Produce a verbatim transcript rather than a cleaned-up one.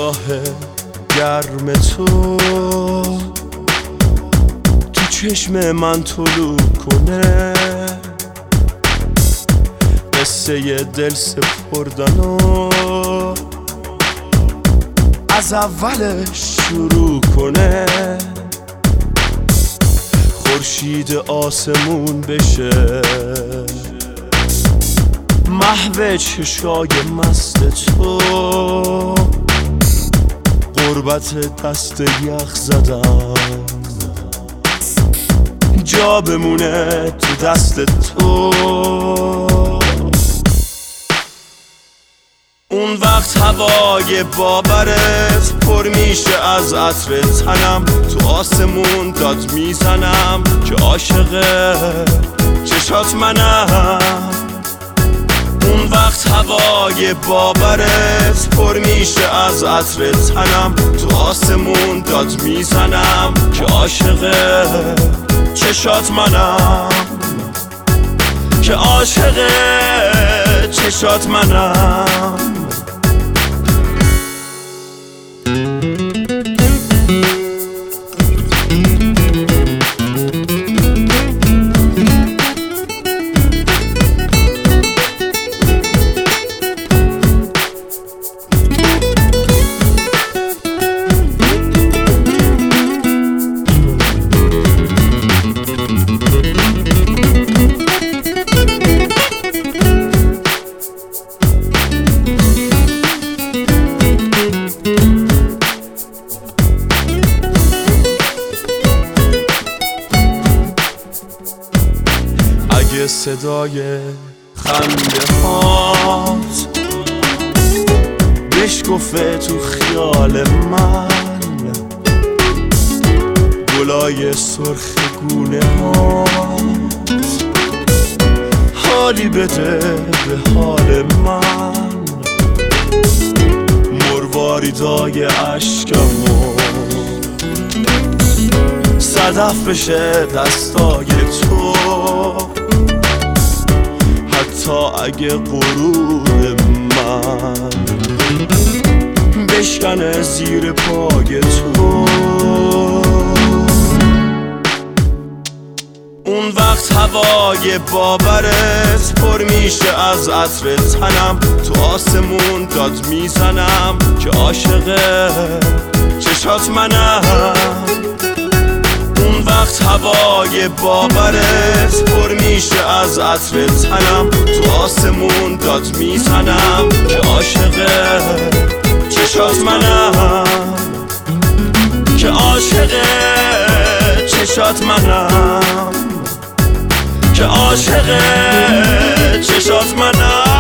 نگاه گرم تو تو چشم من طلوع کنه، قصه دل سپردن و از اولش شروع کنه. خورشید آسمون بشه محو چشای مست تو، غربت دست یخ زدم جا بمونه تو دست تو. اون وقت هوای باورت پر میشه از عطر تنم، تو آسمون داد میزنم که عاشق چشات منم. اون وقت هوای باورت پر میشه از عطر تنم، تو آسمون داد میزنم که عاشق چشات منم، که عاشق چشات منم. اگه صدای خنده هات بشکفه تو خیال من، گلای سرخ گونه هات حالی بده به حال من، مرواریدای عشقمو صدف بشه دستای تو. حتی اگه غرور من بشکنه زیر پای تو، اون وقت هوای باورت پر میشه از عطر تنم، تو آسمون داد میزنم که عاشق چشات منم. اون وقت هوای باورت پر میشه از عطر تنم، تو آسمون داد میزنم که عاشق چشات منم، که عاشق چشات منم، که عاشق چشات منم.